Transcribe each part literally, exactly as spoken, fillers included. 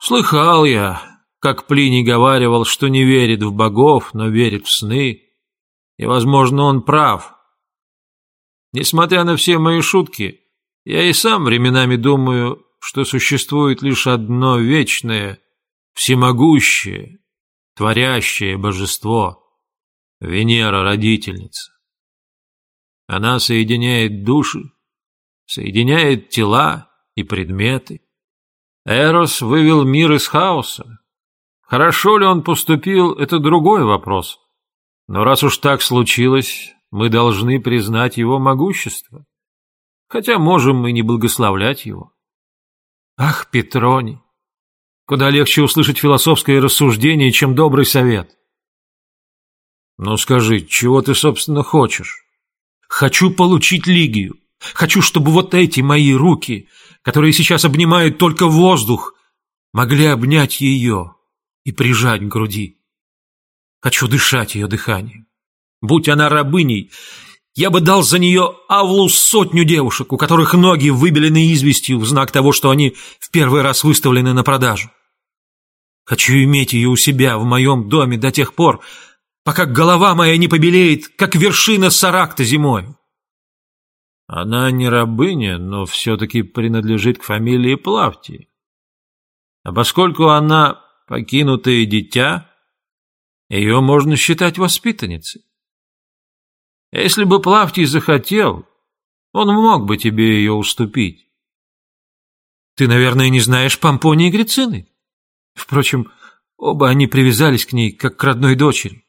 Слыхал я, как Плиний говаривал, что не верит в богов, но верит в сны, и, возможно, он прав. Несмотря на все мои шутки, я и сам временами думаю, что существует лишь одно вечное, всемогущее, творящее божество — Венера-родительница. Она соединяет души, соединяет тела и предметы. Эрос вывел мир из хаоса. Хорошо ли он поступил — это другой вопрос. Но раз уж так случилось, мы должны признать его могущество, хотя можем и не благословлять его. Ах, Петроний, куда легче услышать философское рассуждение, чем добрый совет. Ну скажи, чего ты, собственно, хочешь? Хочу получить Лигию. Хочу, чтобы вот эти мои руки, которые сейчас обнимают только воздух, могли обнять ее и прижать к груди. Хочу дышать ее дыханием. Будь она рабыней, я бы дал за нее Авлу сотню девушек, у которых ноги выбелены известью в знак того, что они в первый раз выставлены на продажу. Хочу иметь ее у себя в моем доме до тех пор, пока голова моя не побелеет, как вершина Саракта зимой. Она не рабыня, но все-таки принадлежит к фамилии Плавтий. А поскольку она покинутое дитя, ее можно считать воспитанницей. Если бы Плавтий захотел, он мог бы тебе ее уступить. Ты, наверное, не знаешь Помпонии Грицины? Впрочем, оба они привязались к ней, как к родной дочери.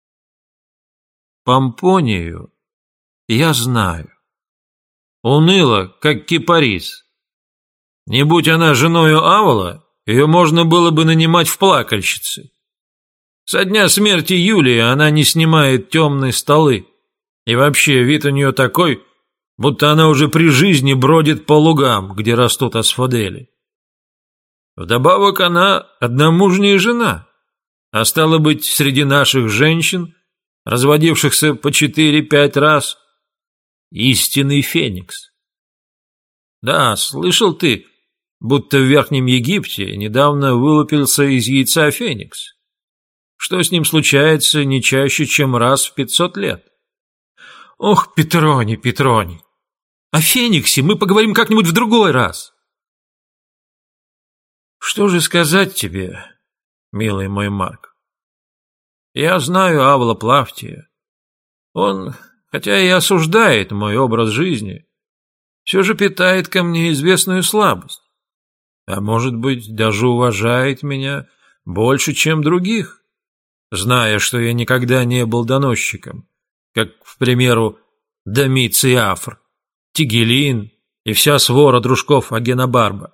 Помпонию я знаю. Уныла, как кипарис. Не будь она женою Авола, ее можно было бы нанимать в плакальщицы. Со дня смерти Юлии она не снимает темные столы. И вообще вид у нее такой, будто она уже при жизни бродит по лугам, где растут асфодели. Вдобавок она одномужняя жена, а стало быть, среди наших женщин, разводившихся по четыре-пять раз, истинный феникс. Да, слышал ты, будто в Верхнем Египте недавно вылупился из яйца феникс. Что с ним случается не чаще, чем раз в пятьсот лет. Ох, Петроний, Петроний, о фениксе мы поговорим как-нибудь в другой раз. Что же сказать тебе, милый мой Марк? Я знаю Авла Плавтия. Он, хотя и осуждает мой образ жизни, все же питает ко мне известную слабость, а может быть, даже уважает меня больше, чем других, зная, что я никогда не был доносчиком, как, к примеру, Домиций Афр, Тигелин и вся свора дружков Агенобарба.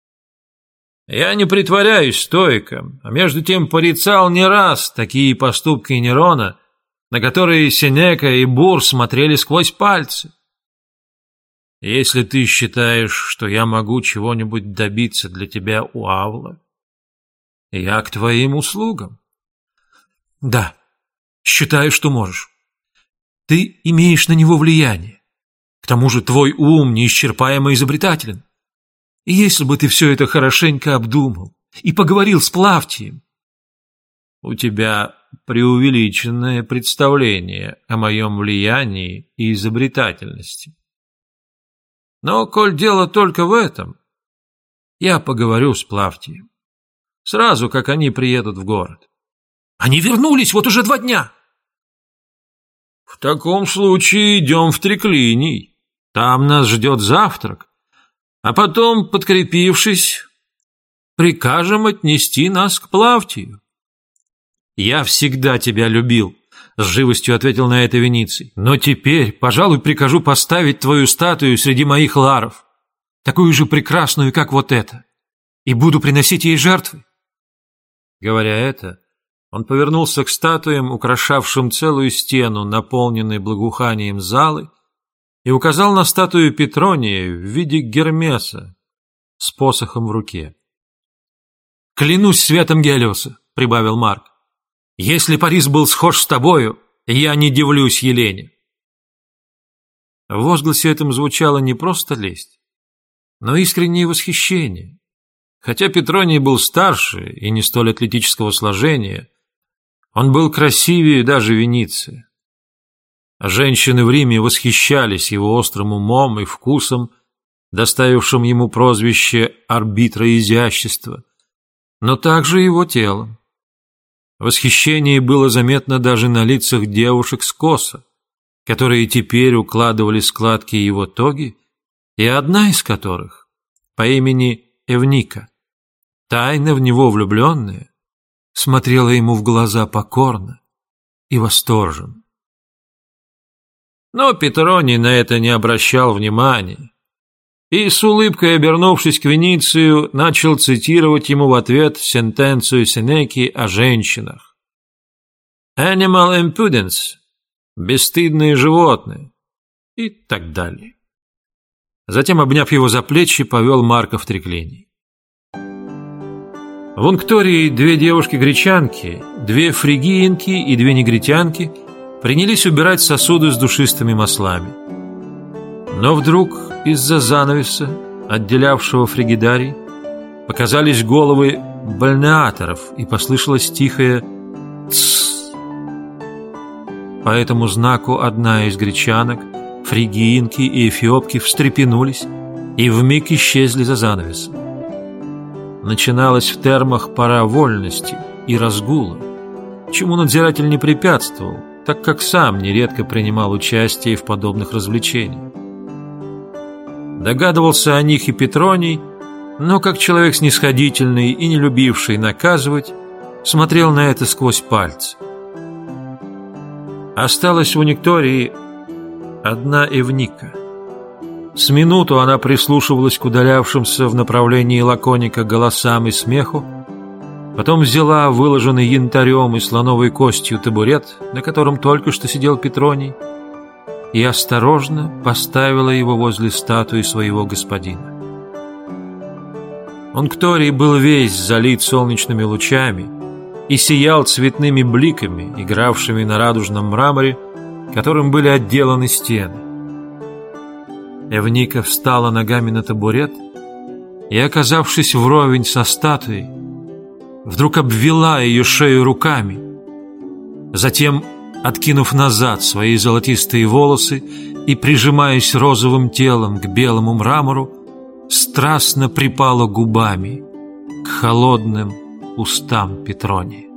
Я не притворяюсь стоиком, а между тем порицал не раз такие поступки Нерона, на которые Сенека и Бур смотрели сквозь пальцы. Если ты считаешь, что я могу чего-нибудь добиться для тебя у Авла, я к твоим услугам. Да, считаю, что можешь. Ты имеешь на него влияние. К тому же твой ум неисчерпаемо изобретателен. И если бы ты все это хорошенько обдумал и поговорил с Плавтием... У тебя преувеличенное представление о моем влиянии и изобретательности. Но, коль дело только в этом, я поговорю с Плавтием. Сразу, как они приедут в город. Они вернулись вот уже два дня. В таком случае идем в Триклиний. Там нас ждет завтрак. А потом, подкрепившись, прикажем отнести нас к Плавтию. Я всегда тебя любил, с живостью ответил на это Вениций. Но теперь, пожалуй, прикажу поставить твою статую среди моих ларов, такую же прекрасную, как вот эта, и буду приносить ей жертвы. Говоря это, он повернулся к статуям, украшавшим целую стену, наполненной благоуханием залы, и указал на статую Петрония в виде Гермеса с посохом в руке. «Клянусь светом Гелиоса», — прибавил Марк, — «если Парис был схож с тобою, я не дивлюсь Елене». В возгласе этом звучало не просто лесть, но искреннее восхищение, Хотя Петроний был старше и не столь атлетического сложения, он был красивее даже Вениция. Женщины в Риме восхищались его острым умом и вкусом, доставившим ему прозвище арбитра изящества, но также его телом. Восхищение было заметно даже на лицах девушек с Коса, которые теперь укладывали складки его тоги, и одна из которых, по имени Эвника, тайно в него влюбленная, смотрела ему в глаза покорно и восторженно. Но Петроний на это не обращал внимания и, с улыбкой обернувшись к Веницию, начал цитировать ему в ответ сентенцию Сенеки о женщинах. «Animal impudence» – «бесстыдные животные» и так далее. Затем, обняв его за плечи, повел Марка в треклений. В Унктории две девушки-гречанки, две фригиенки и две негритянки принялись убирать сосуды с душистыми маслами. Но вдруг из-за занавеса, отделявшего фригидарий, показались головы бальнеаторов, и послышалось тихое «тссс». По этому знаку одна из гречанок, фригиенки и эфиопки встрепенулись и вмиг исчезли за занавесом. Начиналась в термах пора вольности и разгула, чему надзиратель не препятствовал, так как сам нередко принимал участие в подобных развлечениях. Догадывался о них и Петроний, но как человек снисходительный и не любивший наказывать, смотрел на это сквозь пальцы. Осталась в Униктории одна Эвника. С минуту она прислушивалась к удалявшимся в направлении Лаконика голосам и смеху, потом взяла выложенный янтарем и слоновой костью табурет, на котором только что сидел Петроний, и осторожно поставила его возле статуи своего господина. Ункторий был весь залит солнечными лучами и сиял цветными бликами, игравшими на радужном мраморе, которым были отделаны стены. Эвника встала ногами на табурет и, оказавшись вровень со статуей, вдруг обвела ее шею руками. Затем, откинув назад свои золотистые волосы и прижимаясь розовым телом к белому мрамору, страстно припала губами к холодным устам Петрония.